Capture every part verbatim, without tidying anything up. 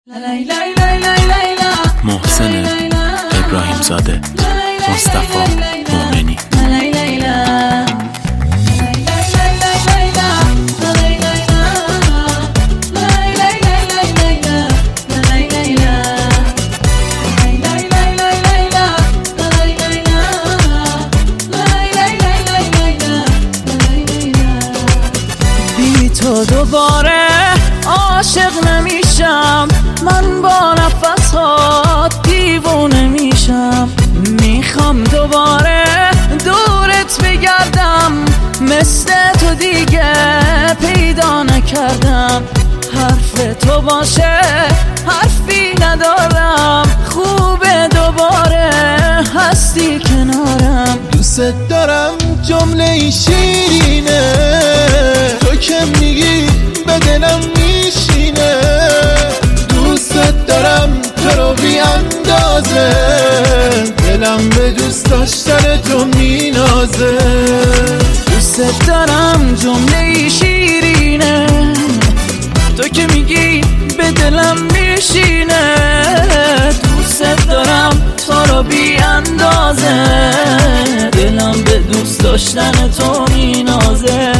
محسن ابراهیم زاده، مصطفی مومنی. بی تو دوباره عاشق نمیشم، من با نفسات دیوونه میشم. میخوام دوباره دورت بگردم، مثل تو دیگه پیدا نکردم. حرف تو باشه حرفی ندارم، خوبه دوباره هستی کنارم. دوست دارم جمله شیرینه، تو که میگی به دلم میشینه. دوست دارم تو رو بی اندازه، دلم به دوست داشتن تو مینازه. دوست دارم جمله شیرینه، تو که میگی به دلم میشینه. دوست دارم تو رو بی اندازه، دلم به دوست داشتن تو مینازه.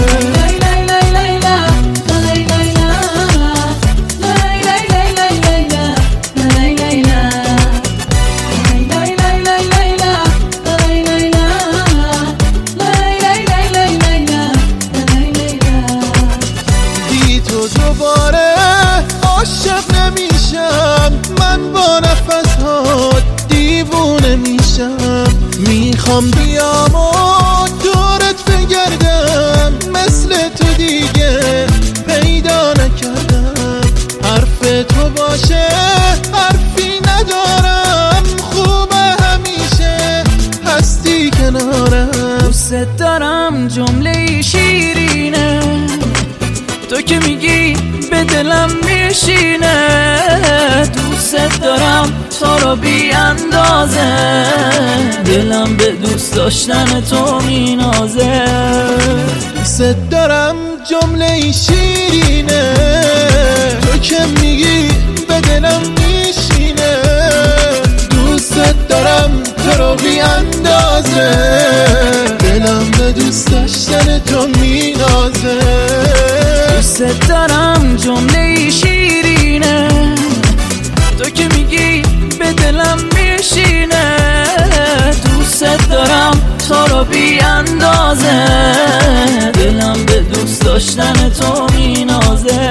دوباره عاشق نمیشم، من با نفسات دیوونه میشم. میخوام بیام و دورت بگردم، مثل تو دیگه پیدا نکردم. حرف تو باشه حرفی ندارم، خوبه همیشه هستی کنارم. دوست دارم جمله شیرینه، تو که میگی به دلم میشینه. دوست دارم تو رو بی اندازه، دلم به دوست داشتن تو مینازه. دوست دارم جمله شیرینه، تو که میگی به دلم میشینه. دوست دارم تو رو بی اندازه، دلم به دوست داشتن تو مینازه. دوست دارم جمله شیرینه، تو که میگی به دلم میشینه. دوست دارم تو رو بی اندازه، دلم به دوست داشتن تو مینازه.